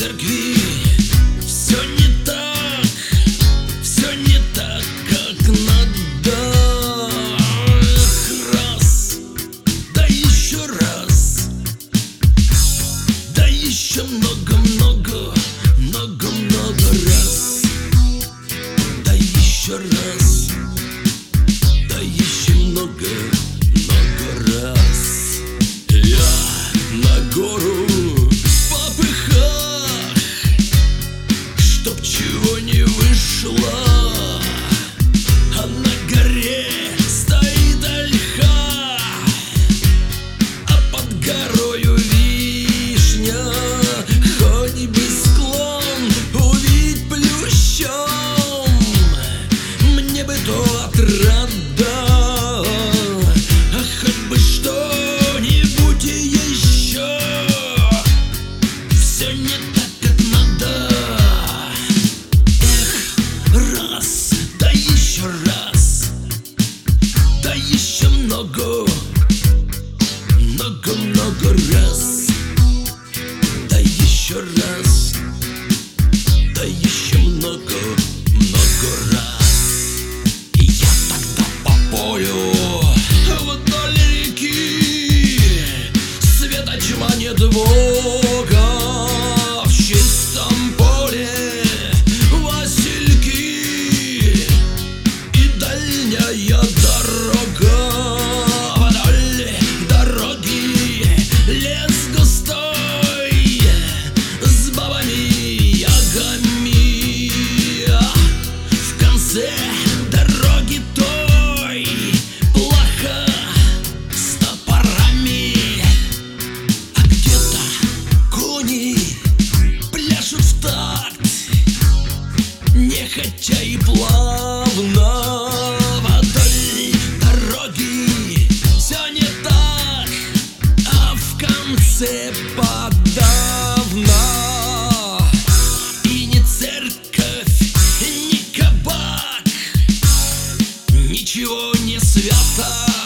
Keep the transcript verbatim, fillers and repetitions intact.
церкви все не так, все не так, как надо. Раз, да еще раз, да еще много-много, много-много раз, да еще раз, да еще много, много раз. Я на гору в попыхах, чтоб чего не вышло, а на горе стоит ольха, а под горою вишня. Хоть бы склон увидеть плющом, мне бы то отрада, а хоть бы что-нибудь и еще. Все не так, как надо. Эх, раз, да еще раз, да еще много, много-много раз, да еще раз, да еще много, много раз. И я тогда по полю вдоль реки, света тьма нет Бога, в чистом поле васильки и дальняя дорога. Вдоль дороги лес густой с бабами ягами, в конце дороги той плаха с топорами, а где-то кони пляшут в такт, нехотя и плавно. Вдоль дороги все не так, а в конце подавно. И ни церковь, ни кабак, ничего не свято.